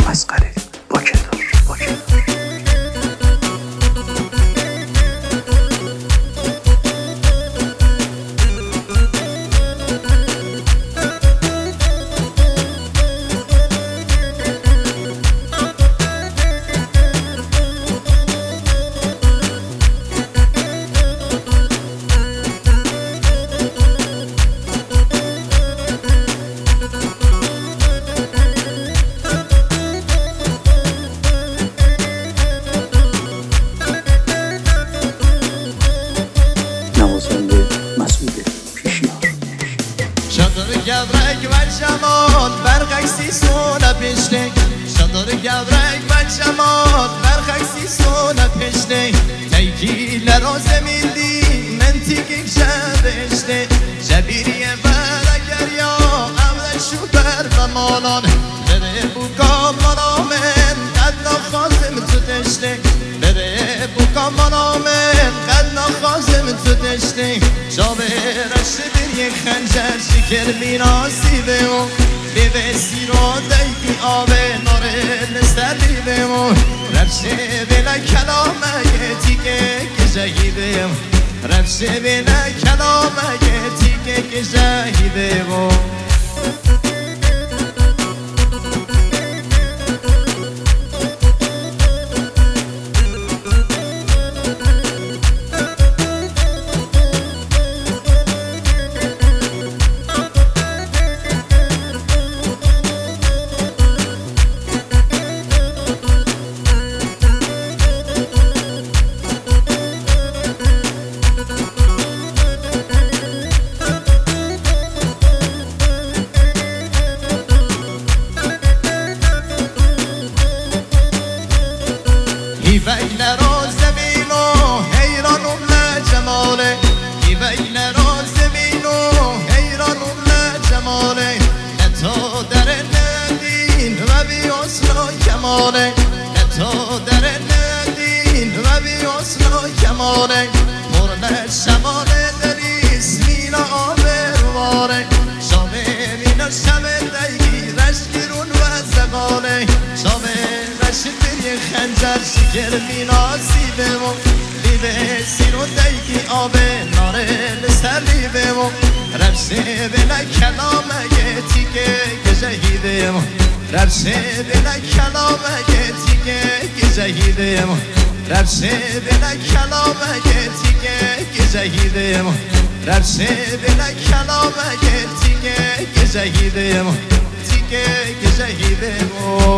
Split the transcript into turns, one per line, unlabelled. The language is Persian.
مسخره با کدار
شادر گبرک و جمال برقصی سونا پیشنه شادر گبرک و جمال برقصی سونا پیشنه تیکی لراز میلی منطقی شبشنه جبیریه برگر یا اول شوبر و مالان بره بوکا منامن قد نخوازم تو دشنه بره بوکا منامن قد نخوازم تو دشنه شابه رشد یک خنجر شکر میناسی بمون بیوه سیرو دیگی آبه ناره نستر بمون رفشه بینه کلامه یه تیکه گجهی بمون رفشه بینه کلامه یه تیکه گجهی بمون هیوک نراز زمین و حیرانم لجماله هیوک نراز زمین و حیرانم لجماله نتا در ندین و بیاسنا کماله نتا در ندین و بیاسنا کماله مرن شماله دری سمینا آبرواره شامه مینا شمه دیگی رشگرون و زقاله شامه رشد خنجر شکر میناسی بمون لیبه سیرو دیگی آبه ناره لسر بمون رفشه بینه کلامه یه تیکه گجهی بمون رفشه بینه کلامه یه تیکه گجهی بمون رفشه بینه کلامه یه تیکه گجهی بمون رفشه بینه کلامه یه تیکه گجهی بمون تیکه گجهی بمون